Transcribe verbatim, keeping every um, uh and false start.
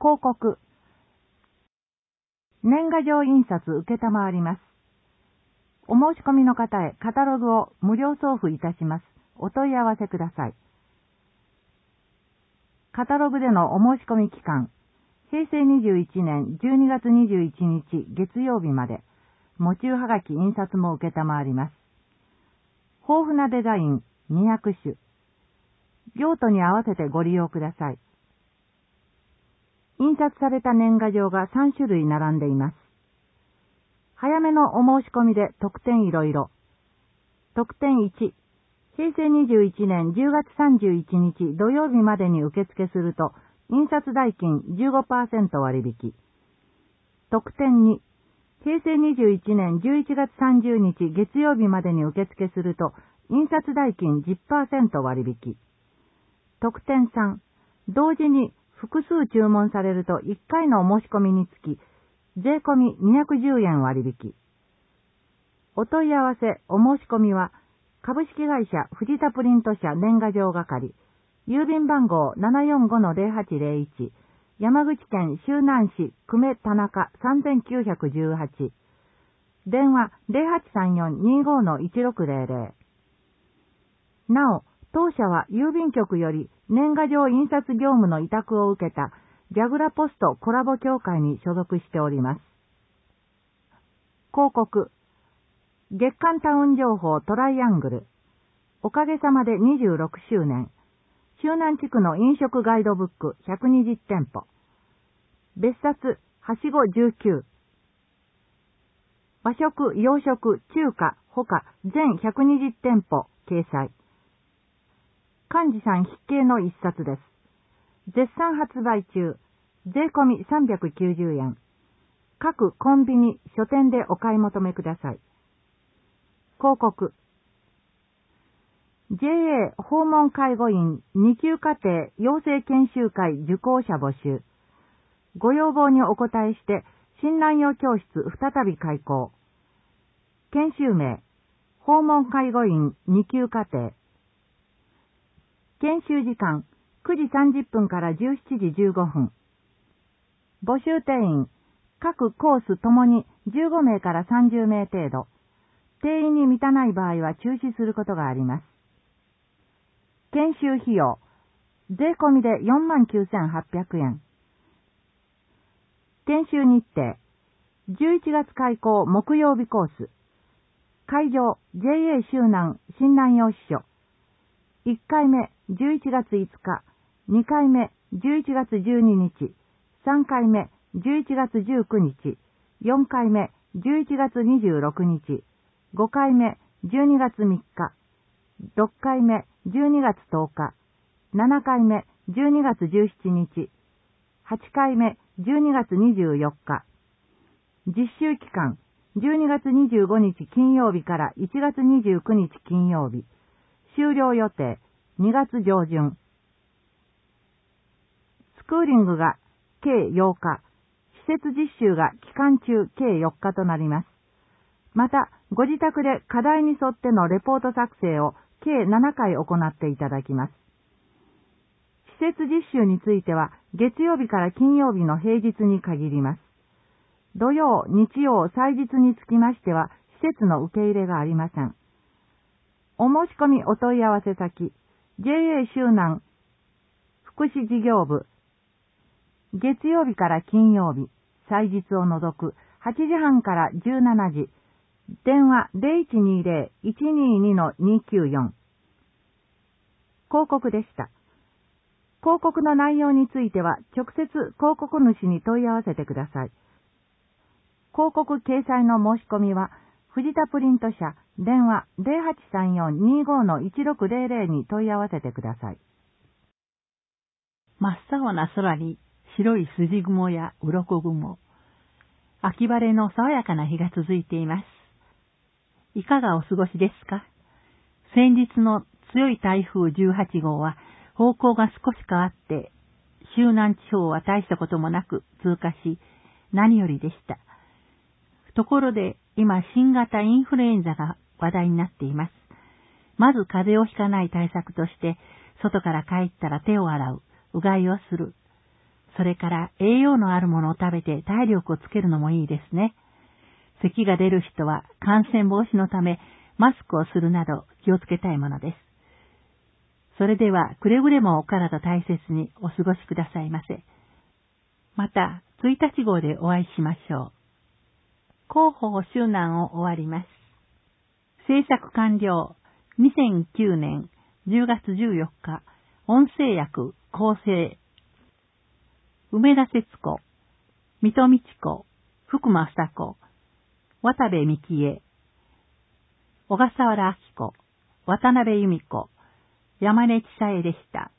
広告。年賀状印刷受けたまわります。お申し込みの方へカタログを無料送付いたします。お問い合わせください。カタログでのお申し込み期間、へいせいにじゅういちねんじゅうにがつにじゅういちにち月曜日まで、喪中はがき印刷も受けたまわります。豊富なデザインにひゃくしゅ。用途に合わせてご利用ください。印刷された年賀状がさんしゅるい並んでいます。早めのお申し込みで特典いろいろ。特典いち、へいせいにじゅういちねんじゅうがつさんじゅういちにち土曜日までに受付すると、印刷代金 じゅうごパーセント 割引。特典に、へいせいにじゅういちねんじゅういちがつさんじゅうにち月曜日までに受付すると、印刷代金 じゅっパーセント 割引。特典さん、同時に複数注文されるといっかいのお申し込みにつき、税込みにひゃくじゅうえん割引。お問い合わせ、お申し込みは、株式会社藤田プリント社年賀状係、郵便番号 ななよんごのゼロはちゼロいち、山口県周南市久米田中さんきゅういちはち、電話 ゼロはちさんよんにーごのいちろくゼロゼロ。なお、当社は郵便局より年賀状印刷業務の委託を受けたジャグラポストコラボ協会に所属しております。広告。月刊タウン情報トライアングル。おかげさまでにじゅうろくしゅうねん。周南地区の飲食ガイドブックひゃくにじゅってんぽ。別冊はしごじゅうきゅう。和食、洋食、中華、他全ひゃくにじゅってんぽ掲載。幹事さん筆記の一冊です。絶賛発売中。税込みさんびゃくきゅうじゅうえん。各コンビニ、書店でお買い求めください。広告。ジェーエー 訪問介護員にきゅうかてい養成研修会受講者募集。ご要望にお答えして、診断用教室再び開講。研修名、訪問介護員にきゅうかてい。研修時間、くじさんじゅっぷんからじゅうしちじじゅうごふん。募集定員、各コースともにじゅうごめいからさんじゅうめい程度。定員に満たない場合は中止することがあります。研修費用、税込みで よんまんきゅうせんはっぴゃくえん。研修日程、じゅういちがつ開講木曜日コース。会場、ジェーエー 周南診南用支所。いっかいめ、じゅういちがついつか、にかいめ、じゅういちがつじゅうににち、さんかいめ、じゅういちがつじゅうくにち、よんかいめ、じゅういちがつにじゅうろくにち、ごかいめ、じゅうにがつみっか、ろっかいめ、じゅうにがつとおか、ななかいめ、じゅうにがつじゅうしちにち、はちかいめ、じゅうにがつにじゅうよっか。実習期間、じゅうにがつにじゅうごにち金曜日からいちがつにじゅうくにち金曜日。終了予定、にがつじょうじゅん。スクーリングが計ようか、施設実習が期間中計よっかとなります。また、ご自宅で課題に沿ってのレポート作成を計ななかい行っていただきます。施設実習については、月曜日から金曜日の平日に限ります。土曜、日曜、祭日につきましては、施設の受け入れがありません。お申し込みお問い合わせ先、ジェーエー 周南福祉事業部。月曜日から金曜日、祭日を除くはちじはんからじゅうしちじ。電話 ゼロいちにゼロ いちににのにきゅうよん。広告でした。広告の内容については直接広告主に問い合わせてください。広告掲載の申し込みは、藤田プリント社電話 ゼロはちさんよんにーごのいちろくゼロゼロ に問い合わせてください。 真っ青な空に白い筋雲や鱗雲。秋晴れの爽やかな日が続いています。いかがお過ごしですか？先日の強い台風じゅうはちごうは方向が少し変わって、周南地方は大したこともなく通過し、何よりでした。ところで今新型インフルエンザが話題になっています。まず風邪をひかない対策として、外から帰ったら手を洗う、うがいをする。 それから栄養のあるものを食べて体力をつけるのもいいですね。咳が出る人は感染防止のためマスクをするなど気をつけたいものです。それではくれぐれもお体大切にお過ごしくださいませ。またついたち号でお会いしましょう。広報周南を終わります。制作完了。にせんきゅうねんじゅうがつじゅうよっか、音声訳構成。梅田節子、水戸美智子、福間房子、渡部美希恵、小笠原明子、渡辺由美子、山根千沙恵でした。